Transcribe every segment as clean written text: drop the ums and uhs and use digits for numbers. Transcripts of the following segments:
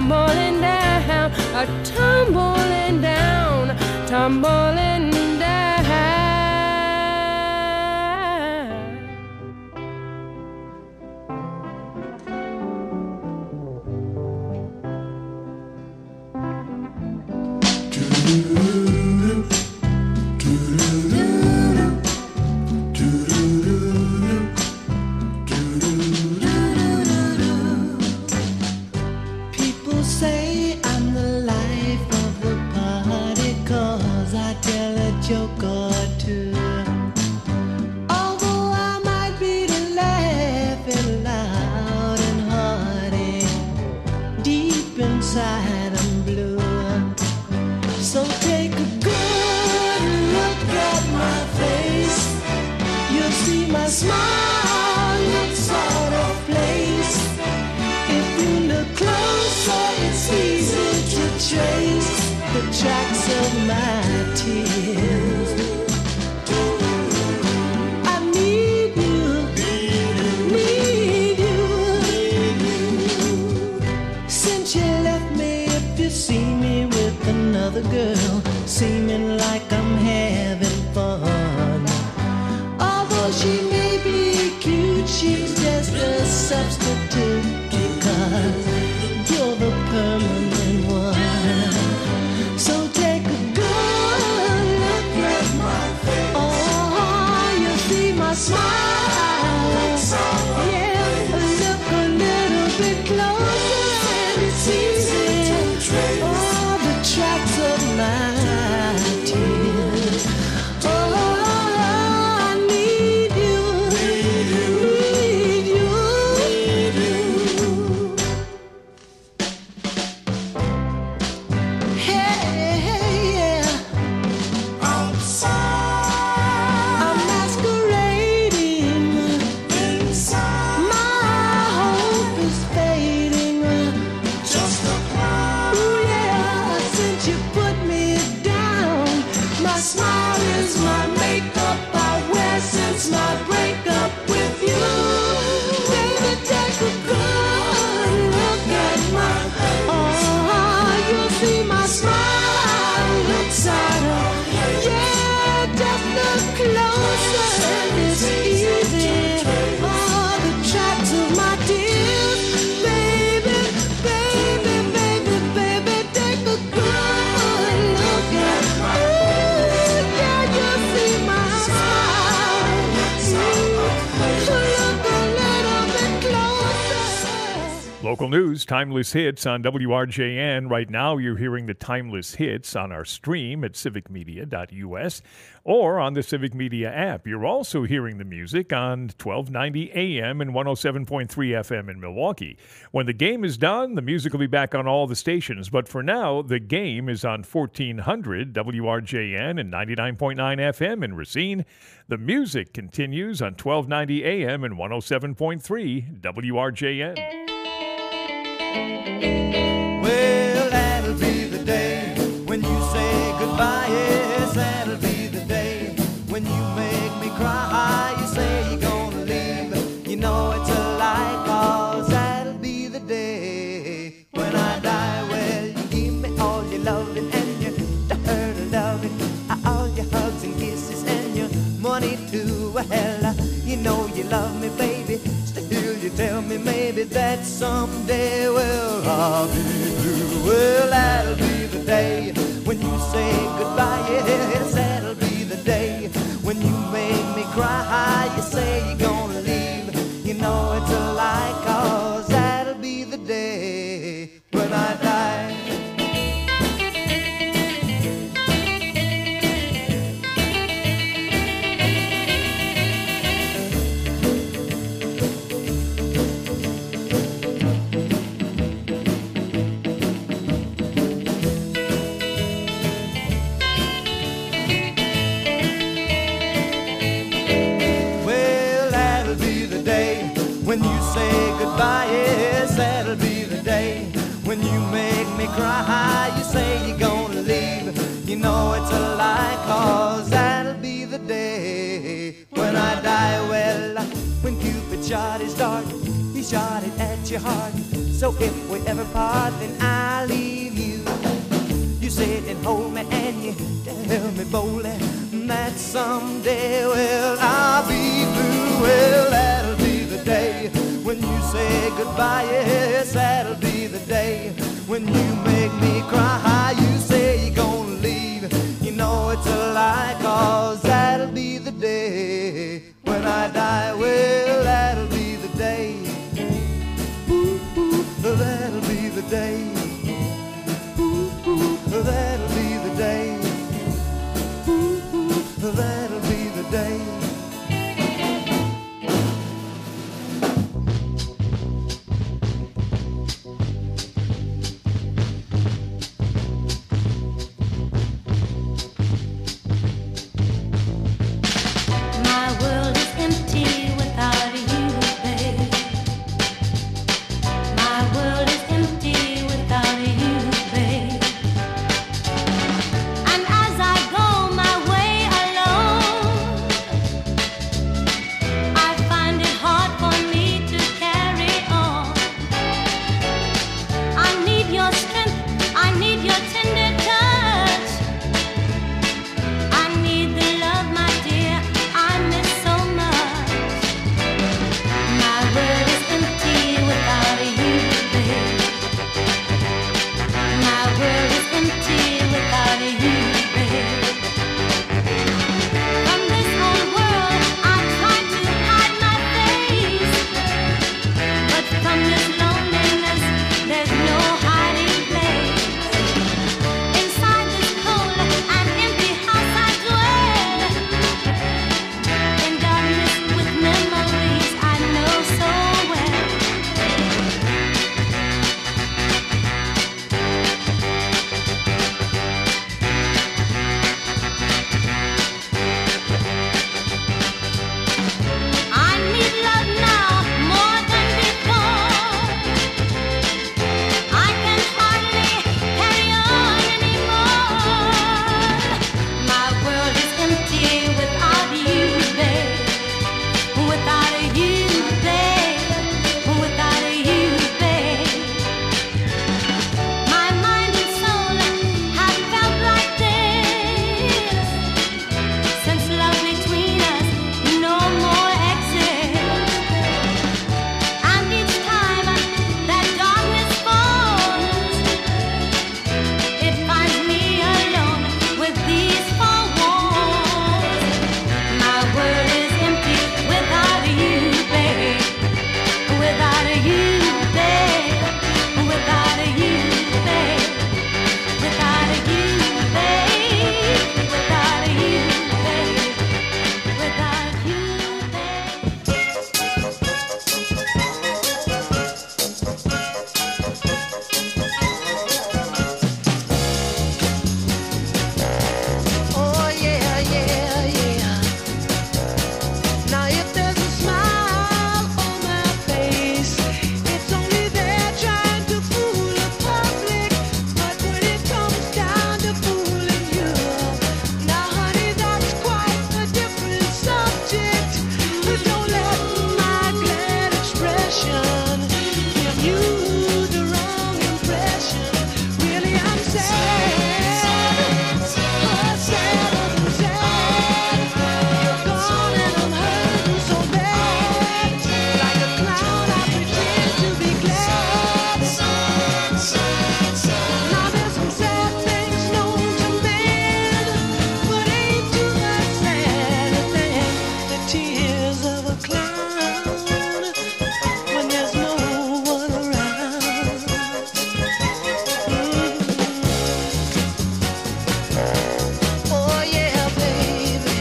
tumbling down, tumbling down, tumbling down. People say I'm the life of the party 'cause I tell a joke or two. Although I might be the laughing loud and hearty, deep inside I'm blue. So take a good look at my face. You'll see my smile looks out of place. If you look closer, it's easy to trace the tracks of my tears. I need you, need you. Since you left me, if you see me with another girl, seeming like I'm having fun. Although she may be cute, she's just a substitute, because you're the permanent one. So take a good look at my face. Oh, you see my smile. Yeah, look a little bit closer and it's easy to trace all the tracks of my tears. Oh, I need you, need you. Hey, yeah. Outside, I'm masquerading inside. My hope is fading. Just a cloud. Ooh, yeah. Since you put me down, my smile is my makeup I wear since my breakup with you. Baby, take a good look at my face. Oh, you'll see my smile looks out of. Yeah, just look closer and it's easy. Oh, the tracks of my tears. Baby, baby, baby, baby, take a good look at my face. Yeah, you'll see my smile. Look a little bit closer. Local news, timeless hits on WRJN. Right now, you're hearing the timeless hits on our stream at civicmedia.us or on the Civic Media app. You're also hearing the music on 1290 AM and 107.3 FM in Milwaukee. When the game is done, the music will be back on all the stations. But for now, the game is on 1400 WRJN and 99.9 FM in Racine. The music continues on 1290 AM and 107.3 WRJN. Well, that'll be the day when you say goodbye. Yes, that'll be the day when you make me cry. You say you're gonna leave, you know it's a lie, 'cause that'll be the day when I die. Well, you give me all your loving and your dirty loving, all your hugs and kisses and your money too. Well, you know you love me, baby. Still you tell me maybe that someday, well, I'll be blue. Well, that'll be the day when you say goodbye. Yes, that'll be the day when you make me cry. You say you're gonna leave, you know it's a lie, 'cause that'll be the day when I die. When you say goodbye, yes, that'll be the day when you make me cry. You say you're gonna leave, you know it's a lie, 'cause that'll be the day when I die. Well, when Cupid shot his dart, he You shot it at your heart. So if we ever part, then I leave you. You sit and hold me and you tell me boldly that someday, well, I'll be through. Well, that'll be the day when you say goodbye. Yes, that'll be the day when you make me cry. You say you're gonna leave. You know it's a lie, 'cause that'll be the day when I die. Well, that'll be the day. Ooh, ooh, that'll be the day. Ooh, ooh, that'll be the day. Ooh, ooh, that'll be the day. My world is empty without you, babe. My world is empty without you, babe. And as I go my way alone, I find it hard for me to carry on. I need your strength, I need your tender touch. I need the love, my dear, I miss so much. My world is empty without you, babe. My world is empty without you, babe. From this whole world, I try to hide my face, but from this loneliness, there's no hiding place. Inside this cold and empty house I dwell, in darkness with memories I know so well. I need love now more than before. I can hardly carry on anymore. My world is empty without you, babe. Without you, babe. Without you, babe. My mind and soul have felt like this since love between us no more exists. And each time that darkness falls, it finds me alone with these four walls. My world is empty without you, babe. Without you, babe. Without you, babe. Without you, babe. Without you, babe. Without you, babe. Oh yeah, yeah, yeah. Now if there's a smile on my face, it's only there trying to fool the public. But when it comes down to fooling you, now honey, that's quite a different subject. But don't let my glad expression give you the wrong impression. Really, I'm sad. You're gone and I'm hurting so bad. Like a clown, I pretend to be glad. Now there's some sad things known to men, but ain't too much sadder than the tears of a clown when there's no one around. Oh yeah, baby.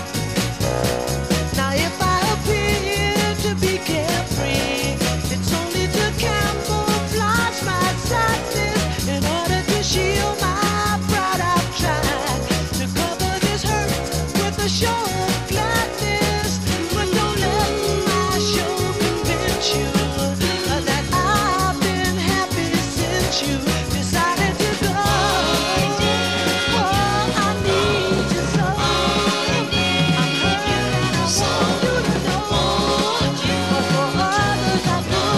Now if I appear to be carefree, it's only to camouflage my sadness. In order to shield my pride, I've tried to cover this hurt with a show of gladness. But don't let my show convince you that I've been happy since you decided to go. Oh, I need you so. I'm hurt and I want you to know. But for others I could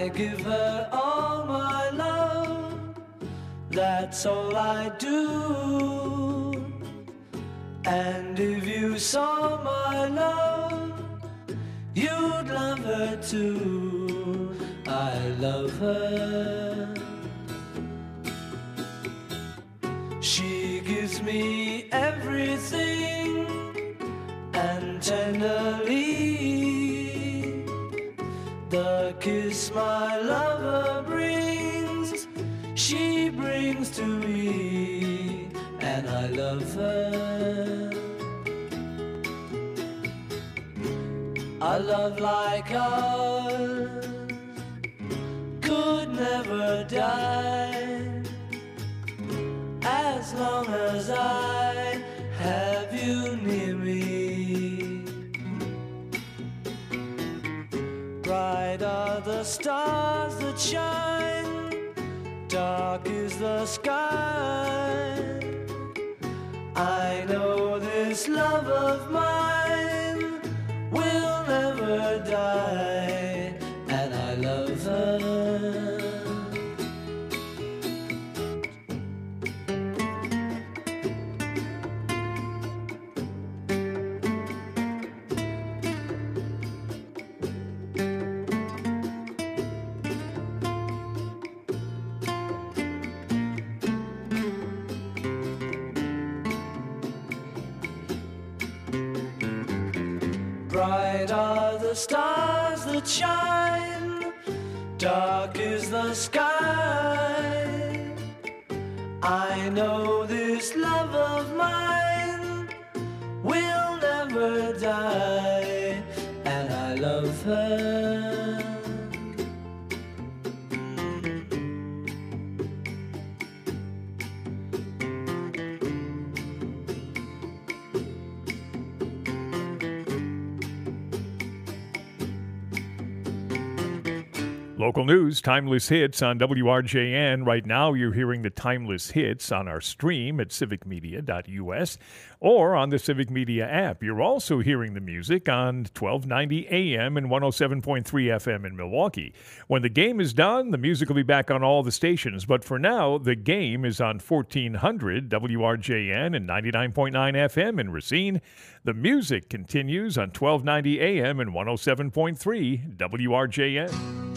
I give her all my love, that's all I do. And if you saw my love, you'd love her too. I love her. She gives me everything, and tenderly the kiss my lover brings, she brings to me, and I love her. A love like ours could never die, as long as I have you near me. Bright are the stars that shine, dark is the sky. I know this love of mine will never die, and I love her. Bright are the stars that shine, dark is the sky. I know this love of mine will never die, and I love her. Local news, Timeless Hits on WRJN. Right now, you're hearing the Timeless Hits on our stream at civicmedia.us or on the Civic Media app. You're also hearing the music on 1290 AM and 107.3 FM in Milwaukee. When the game is done, the music will be back on all the stations. But for now, the game is on 1400 WRJN and 99.9 FM in Racine. The music continues on 1290 AM and 107.3 WRJN.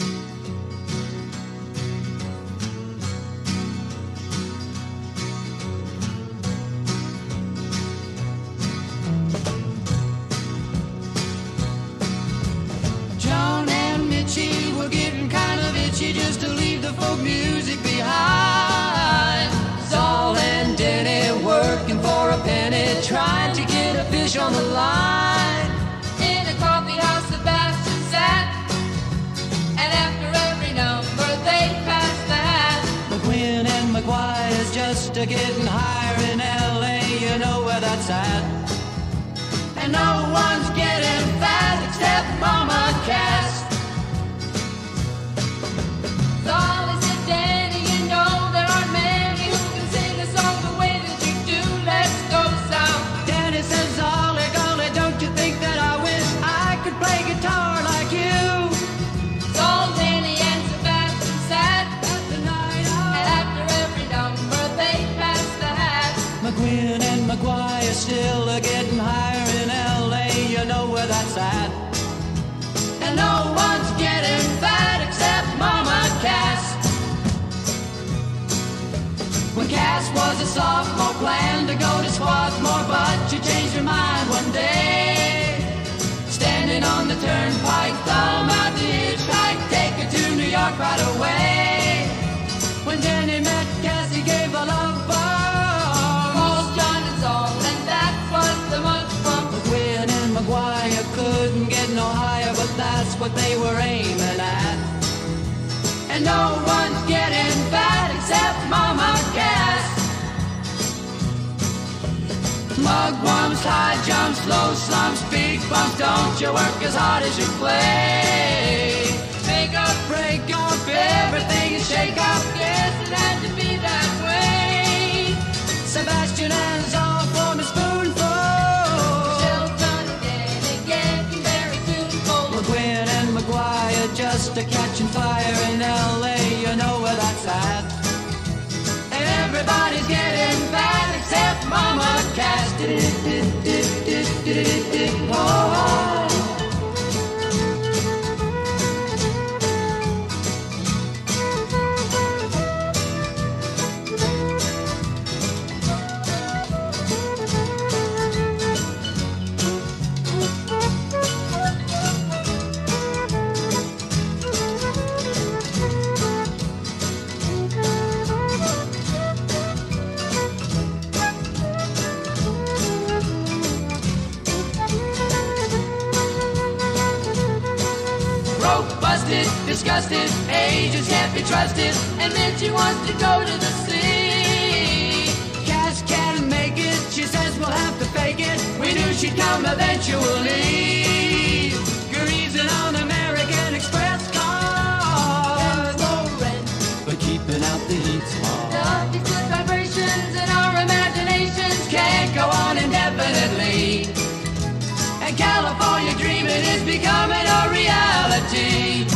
Just to leave the folk music behind. Saul and Denny working for a penny, trying to get a fish on the line. In a coffee house, Sebastian sat, and after every number they passed the hat. McQueen and McGuire's just a getting higher in LA, you know where that's at. And no one's getting fat except Mama Cass. Saul is a Danny, you know there aren't many who can sing a song the way that you do. Let's go south. Danny says, Ollie, golly, don't you think that I wish I could play guitar like you? Saul, Danny, and Sebastian sat at the night out, and after every number they passed the hat. McQueen and McGuire still are getting higher in LA, you know where that's at. And no one's getting fat except Mama Cass. When Cass was a sophomore, planned to go to Swarthmore, but she changed her mind one day. Standing on the turnpike, thumb out the hitchhike, take her to New York right away. When Jenny met Cass, he gave a love bomb, called John and Saul, and that was the month from. McQueen and McGuire couldn't get no higher, but that's what they were aiming at. And no one's getting fat except Mama Cass. Mugwumps, high jumps, low slumps, big bumps, don't you work as hard as you play. Make up, break up, everything is shake up, yes, it had to be that way. Sebastian and Saul form a spoonful, still done again, getting very tuneful. McQueen and McGuire just a catching fire disgusted, agents can't be trusted, and then she wants to go to the sea. Cash can't make it, she says we'll have to fake it. We knew she'd come eventually. Greasing on American Express cars. No rent, but keeping out the heat's hard. These good vibrations in our imaginations can't go on indefinitely. And California dreaming is becoming a reality.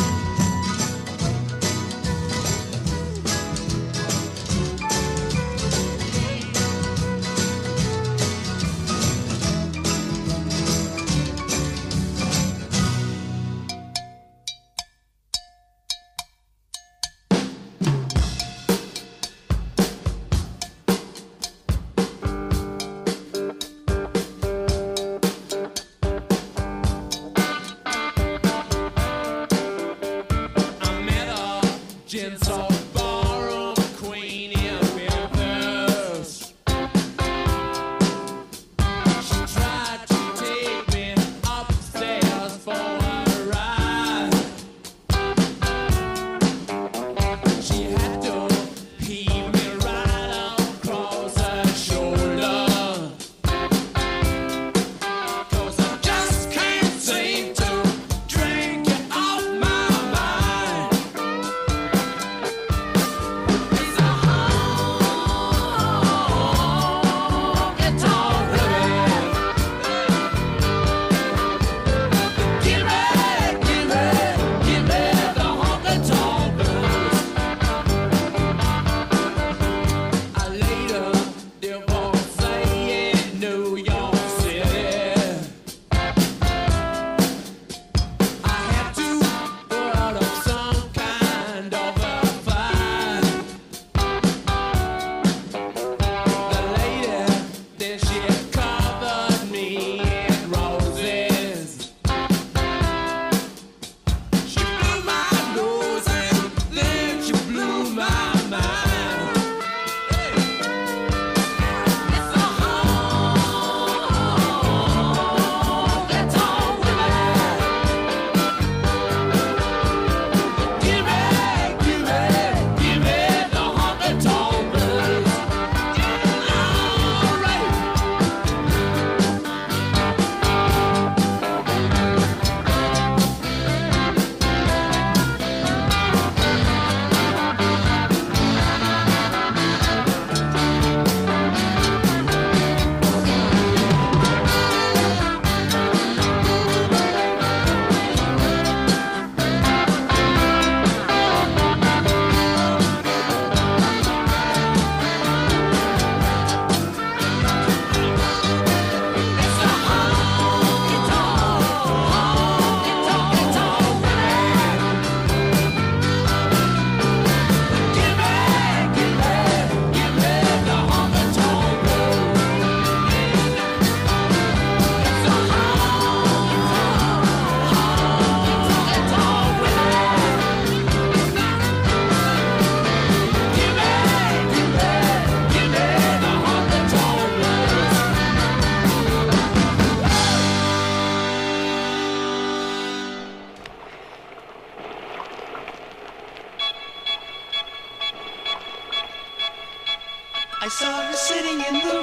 I saw her sitting in the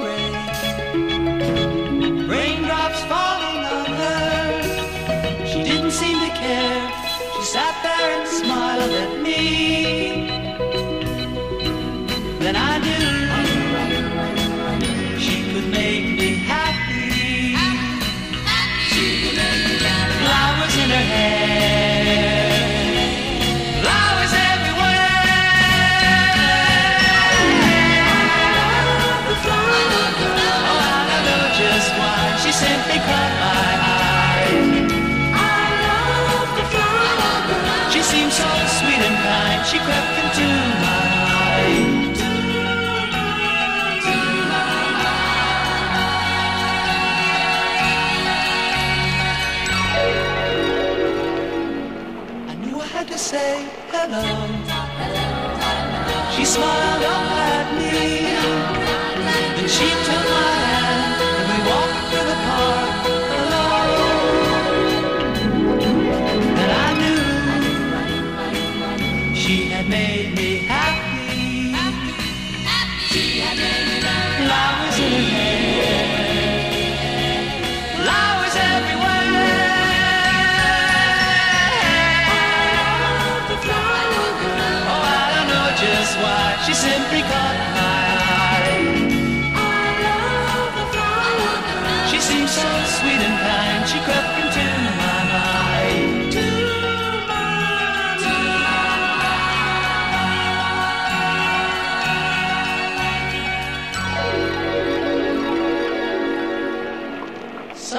rain, raindrops falling on her. She didn't seem to care. She sat there and smiled at me. Then I knew she could make me happy. Flowers in her hair, flowers everywhere. Oh, I don't know just why she simply caught my eye. She seemed so sweet and kind. She crept into my life. To say hello. She smiled up at me. Then she took my hand and we walked through the park alone. And I knew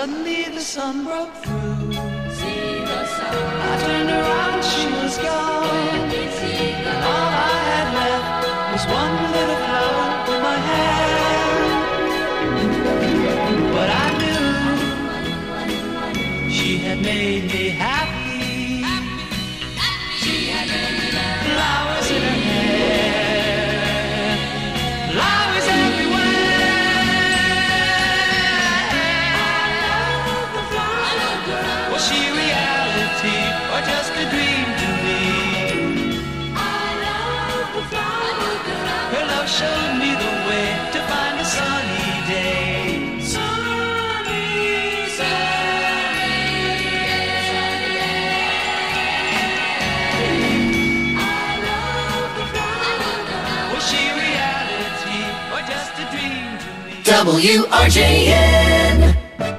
Suddenly the sun broke through. I turned around, she was gone. And all I had left was one little flower in my hand. But I knew she had made me happy. Flowers in her hair, flowers everywhere. Was she reality or just a dream to me? Her love showed me the way to find a sunny day. Was she reality or just a dream to me? WRJN.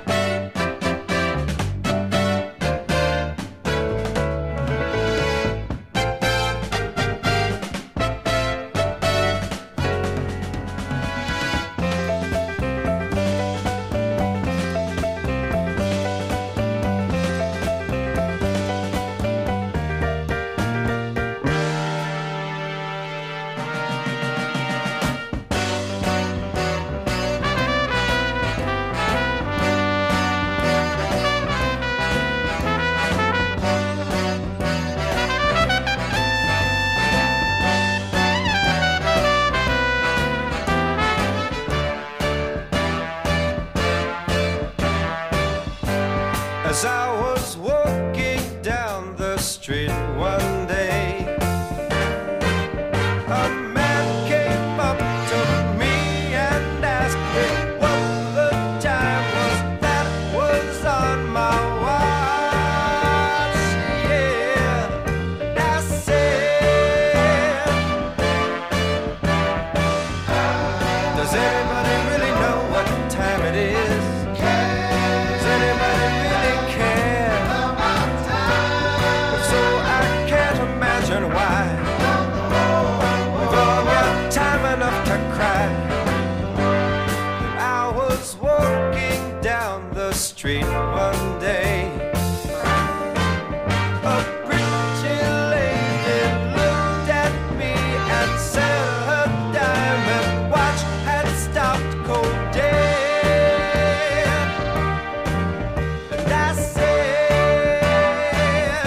As I was walking down the street one day, a man came up to me and asked me what the time was that was on my watch. Yeah, and I said, does anybody really know what time it is? Does anybody really care? If so, I can't imagine why. We've all got time enough to cry. I was walking down the street one day. A pretty lady looked at me and said her diamond watch had stopped cold dead. And I said,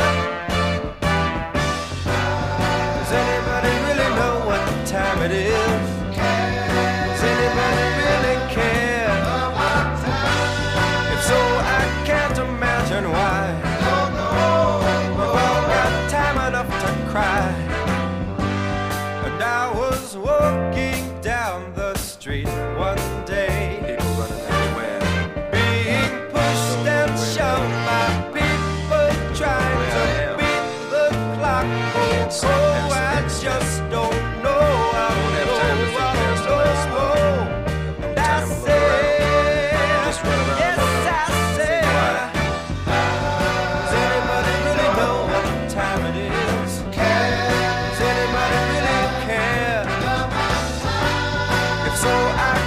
does anybody really know what time it is? Does anybody really care? If so, I can't imagine why. We've all got time enough to cry. And I was walking down the street one day. People running everywhere. Being pushed and shoved by people trying to beat the clock. Oh, I just don't know. I don't know. And I said, yes, I said, does anybody really know what time it is? Does anybody really care? If so, I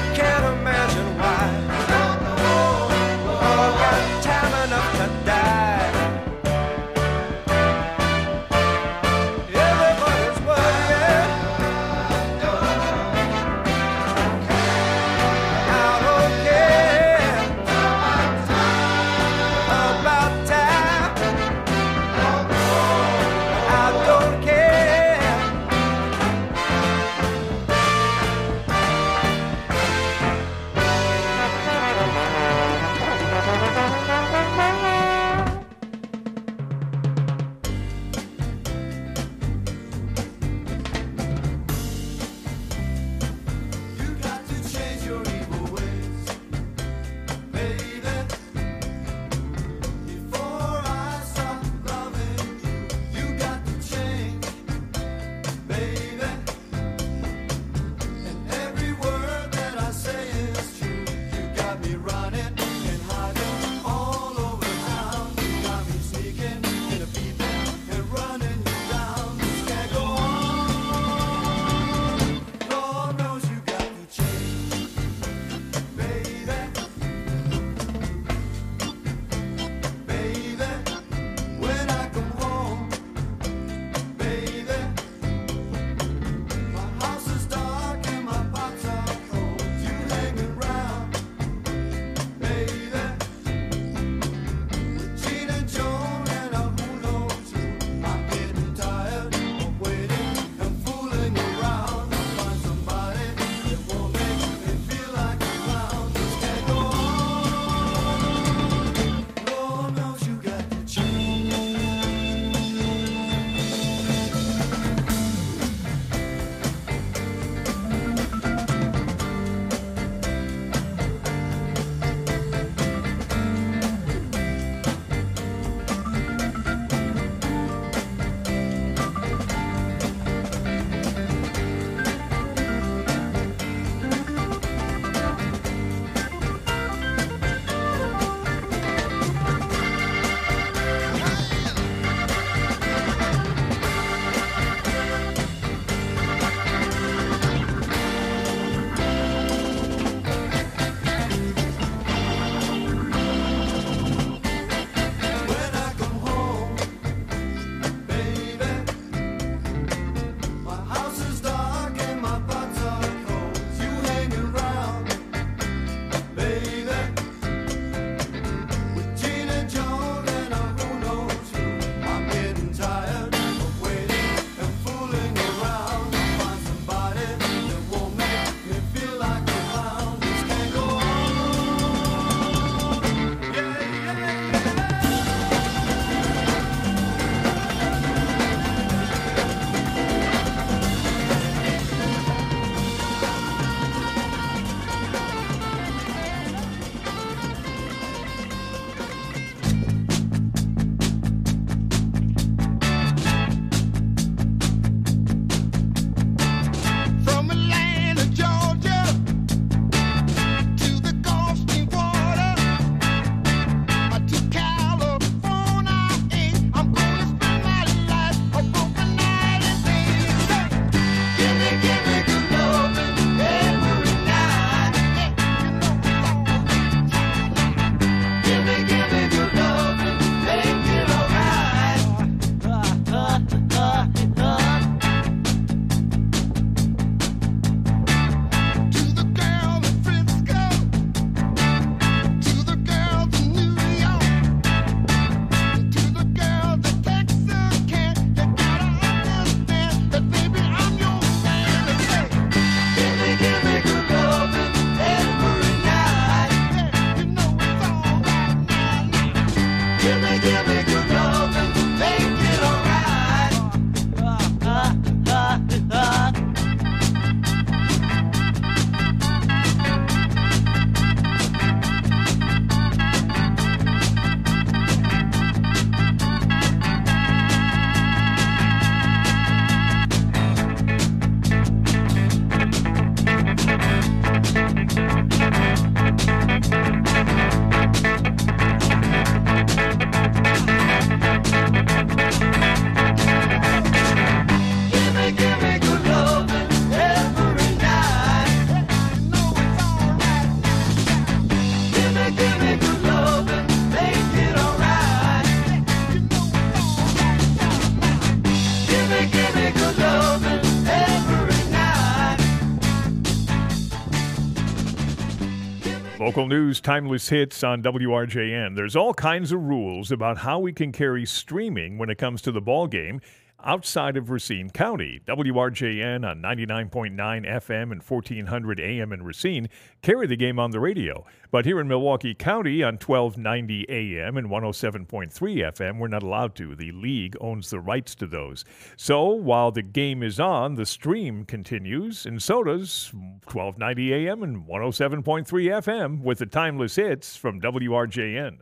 Local news, timeless hits on WRJN. There's all kinds of rules about how we can carry streaming when it comes to the ball game outside of Racine County. WRJN on 99.9 FM and 1400 AM in Racine carry the game on the radio. But here in Milwaukee County on 1290 AM and 107.3 FM, we're not allowed to. The league owns the rights to those. So while the game is on, the stream continues, and so does 1290 AM and 107.3 FM with the timeless hits from WRJN.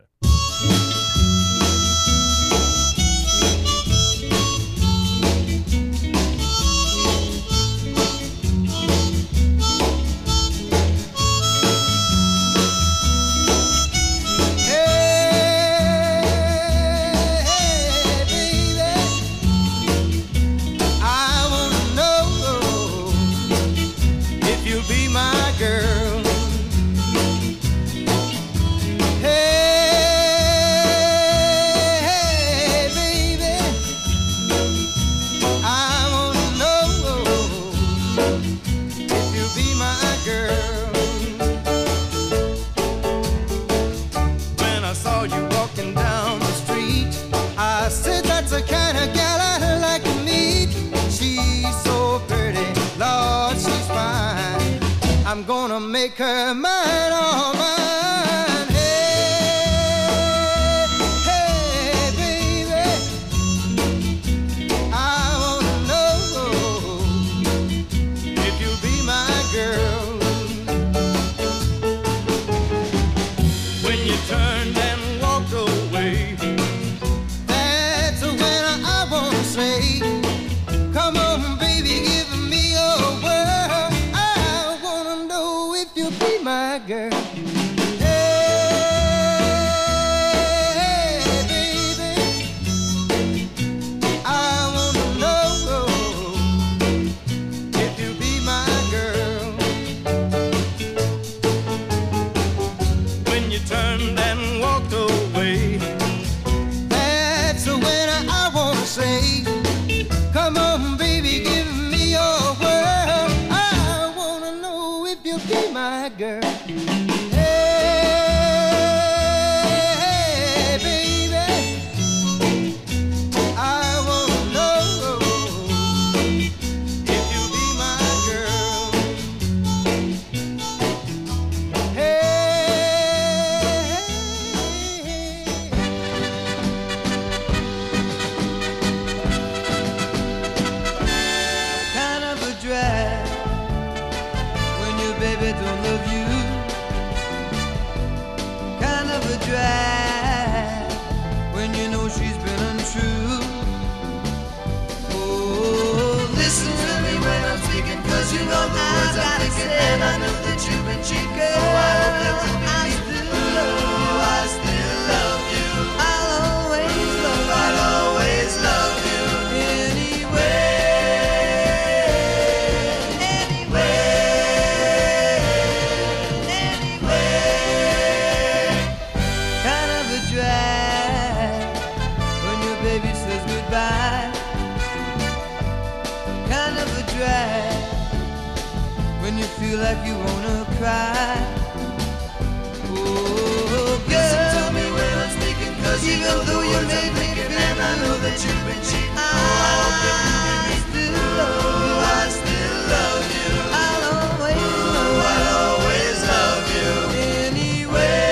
I'm gonna make her mine, all mine. Hey, hey, baby, I wanna know if you'll be my girl. When you turned and walked away, that's when I wanna say, come on, baby, give me your word. Be my girl. Hey, baby, I wanna know if you'll be my girl. When you turned and walked away, that's when I wanna say, come on, baby, give me your word. I wanna know if you'll be my girl. Hey, baby, I wanna know if you'll be my girl. Hey, kind of a drag when your baby don't love you. Kind of a drag when you know she's been untrue. Oh, listen to me when I'm speaking, cause you know the words I'm thinking, and I know that you've been cheating. Oh, I hope that we'll be meeting. Oh, I still love you. I'll always love you. I'll always love you. Anyway. When you feel like you wanna cry. Oh, girl, listen to me when I'm speaking, cause even though you may think it, and I know that you've been cheating. Oh, I hope that you still love you. I still love you. I'll always love you. I'll always love you. Anyway.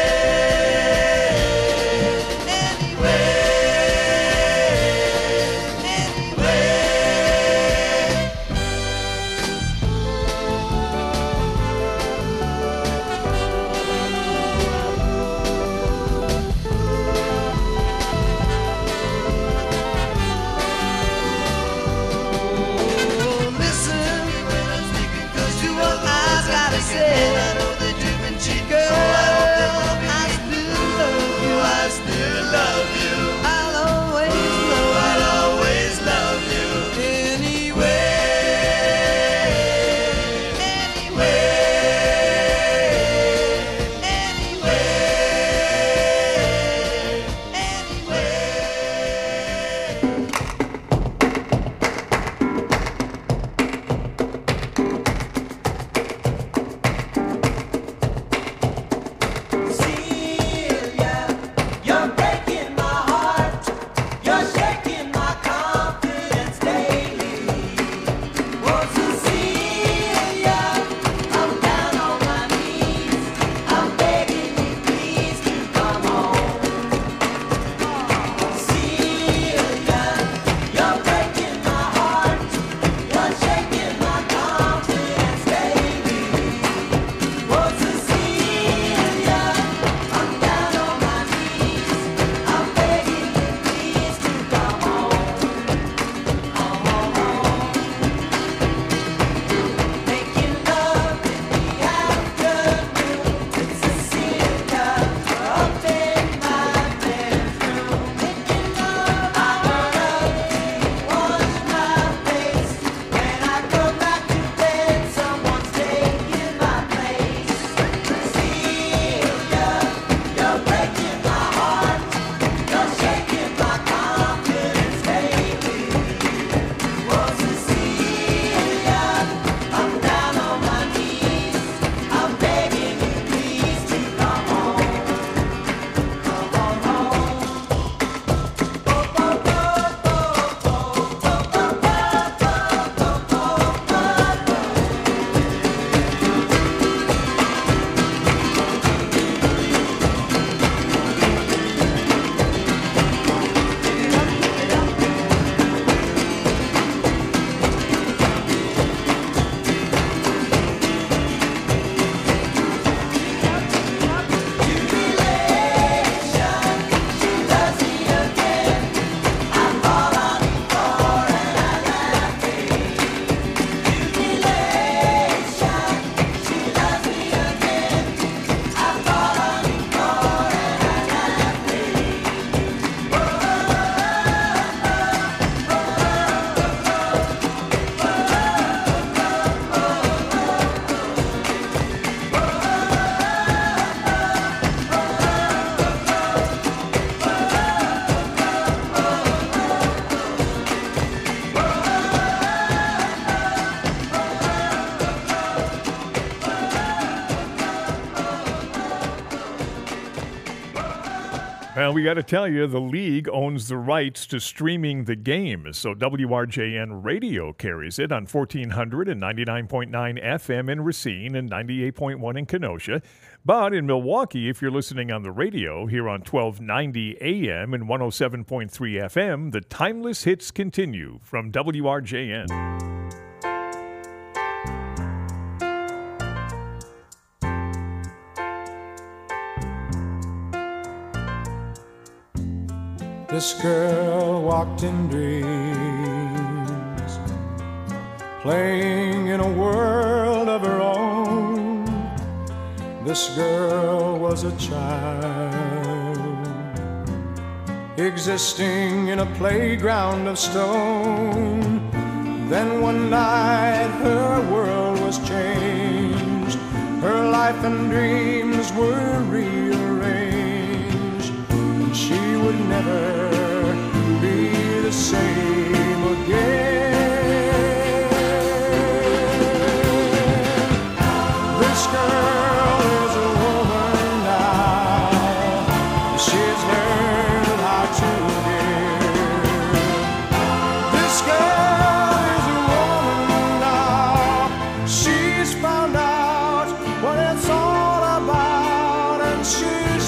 Well, we got to tell you, the league owns the rights to streaming the game, so WRJN Radio carries it on 1400 and 99.9 FM in Racine and 98.1 in Kenosha. But in Milwaukee, if you're listening on the radio, here on 1290 AM and 107.3 FM, the timeless hits continue from WRJN. This girl walked in dreams, playing in a world of her own. This girl was a child, existing in a playground of stone. Then one night her world was changed, her life and dreams were rearranged, and she would never be the same again. This girl is a woman now, she's learned how to give. This girl is a woman now, she's found out what it's all about, and she's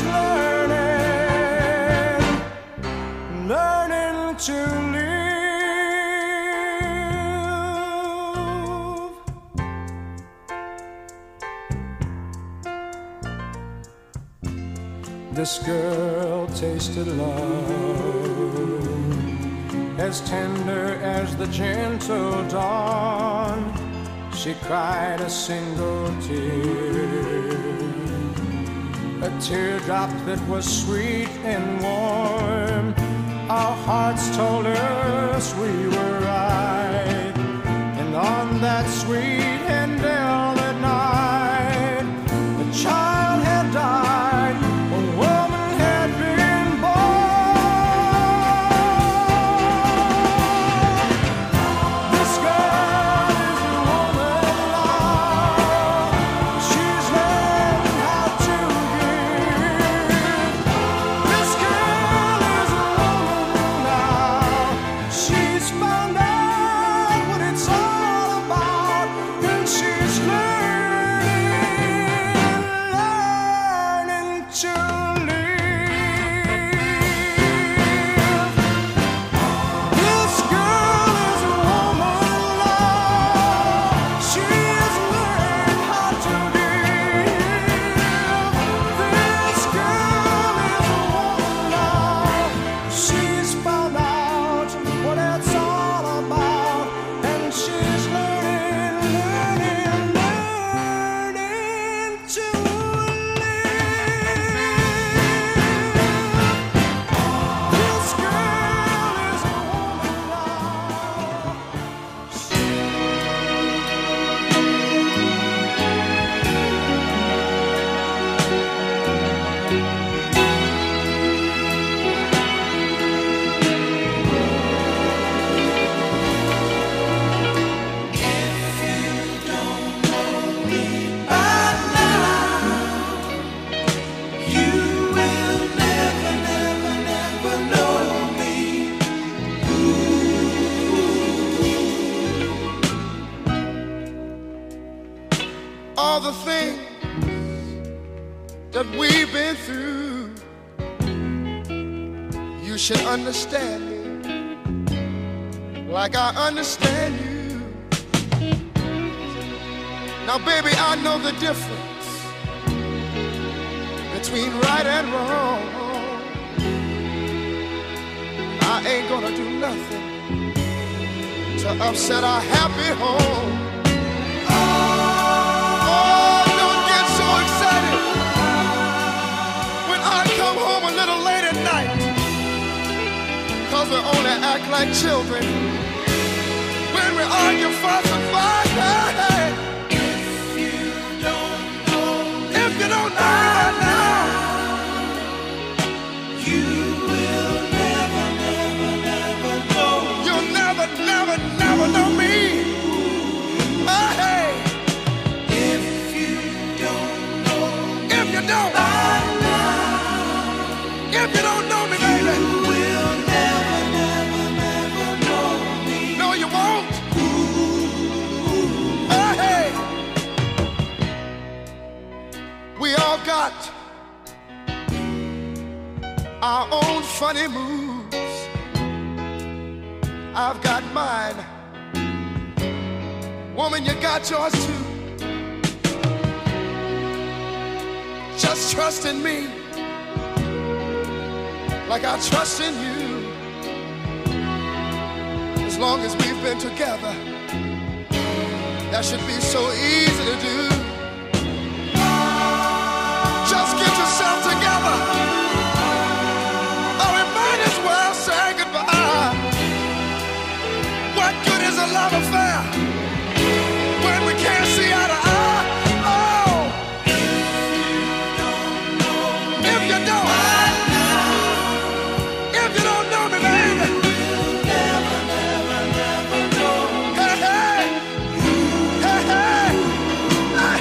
learning to live. This girl tasted love, as tender as the gentle dawn. She cried a single tear, a teardrop that was sweet and warm. Our hearts told us we were right, and on that sweet and velvet night, a child had died, a woman had been born. This girl is a woman now, she's learned how to give. This girl is a she's found out what it's all about, and she's learning to live. This girl is a woman now, she's learned how to live. This girl is a woman now, she's found out what it's all about, and she's learning to live. This girl is a woman all the things that we've been through. You should understand me like I understand you. Now, baby, I know the difference between right and wrong. I ain't gonna do nothing to upset our happy home. Don't get so excited when I come home a little late at night, 'cause we only act like children when we argue, fuss, and fight. Hey, if you don't know now, you will never know. You'll never know me. Hey, if you don't know We all got our own funny moves. I've got mine. Woman, you got yours too. Just trust in me like I trust in you. As long as we've been together, that should be so easy to do. Just get yourself together, or we might as well say goodbye. What good is a love affair when we can't see eye to eye? Oh, if you don't know me, baby, you'll never know. Hey, hey, hey, hey.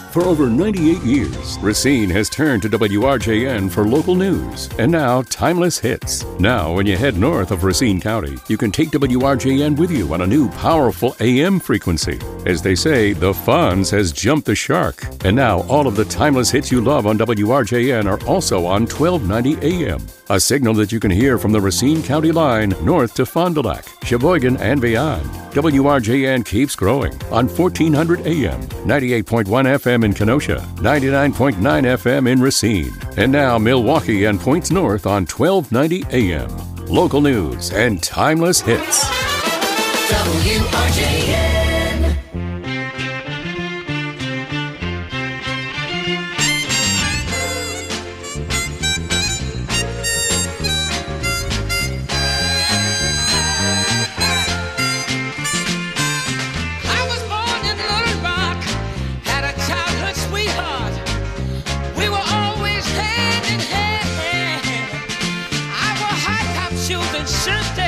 For over 98 years, Racine has turned to WRJN for local news and now timeless hits. Now, when you head north of Racine County, you can take WRJN with you on a new powerful AM frequency. As they say, the Fonz has jumped the shark. And now, all of the timeless hits you love on WRJN are also on 1290 AM. A signal that you can hear from the Racine County line north to Fond du Lac, Sheboygan, and beyond. WRJN keeps growing on 1400 AM, 98.1 FM in Kenosha, 99.9 FM in Racine, and now Milwaukee and points north on 1290 AM. Local news and timeless hits. WRJN. I was born in Little Rock, had a childhood sweetheart. We were always hand in hand. I wore high top shoes and shirt